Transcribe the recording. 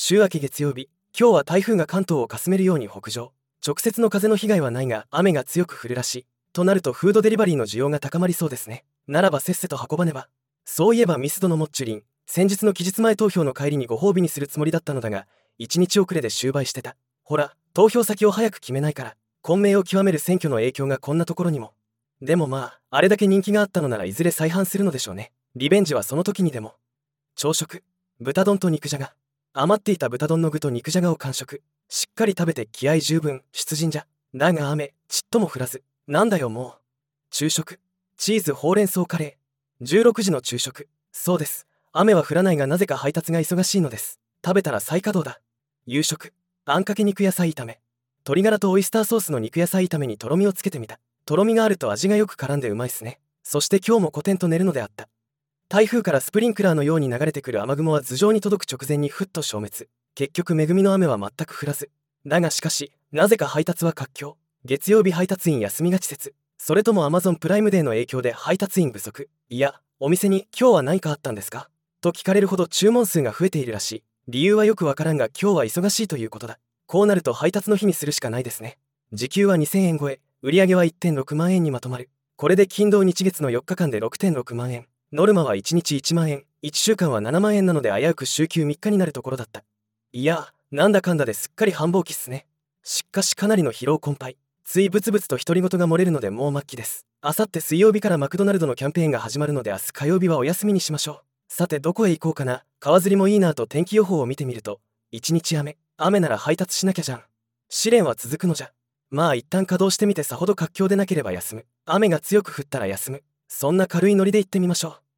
週明け月曜日、今日は台風が関東をかすめるように北上。直接の風の被害はないが雨が強く降るらしい。となるとフードデリバリーの需要が高まりそうですね。ならばせっせと運ばねば。そういえばミスドのモッチュリン、先日の期日前投票の帰りにご褒美にするつもりだったのだが、1日遅れで終売してた。ほら、投票先を早く決めないから、混迷を極める選挙の影響がこんなところにも。でもまあ、あれだけ人気があったのならいずれ再販するのでしょうね。リベンジはその時にでも。朝食、豚丼と肉じゃが。余っていた豚丼の具と肉じゃがを完食。しっかり食べて気合十分、出陣じゃ。だが雨、ちっとも降らず。なんだよもう。昼食、チーズほうれん草カレー。16時の昼食。そうです。雨は降らないがなぜか配達が忙しいのです。食べたら再稼働だ。夕食、あんかけ肉野菜炒め。鶏ガラとオイスターソースの肉野菜炒めにとろみをつけてみた。とろみがあると味がよく絡んでうまいっすね。そして今日もコテンと寝るのであった。台風からスプリンクラーのように流れてくる雨雲は頭上に届く直前にふっと消滅。結局恵みの雨は全く降らず。だがしかし、なぜか配達は活況。月曜日配達員休みがち説。それとも Amazon プライムデーの影響で配達員不足。いや、お店に今日は何かあったんですかと聞かれるほど注文数が増えているらしい。理由はよくわからんが今日は忙しいということだ。こうなると配達の日にするしかないですね。時給は2000円超え、売上は 1.6 万円にまとまる。これで金土日月の4日間で 6.6 万円。ノルマは1日1万円、1週間は7万円なので危うく週休3日になるところだった。いや、なんだかんだですっかり繁忙期っすね。しかしかなりの疲労困憊。ついブツブツと独り言が漏れるのでもう末期です。あさって水曜日からマクドナルドのキャンペーンが始まるので明日火曜日はお休みにしましょう。さてどこへ行こうかな。川釣りもいいなと天気予報を見てみると、1日雨、雨なら配達しなきゃじゃん。試練は続くのじゃ。まあ一旦稼働してみてさほど活況でなければ休む。雨が強く降ったら休む。そんな軽いノリで行ってみましょう。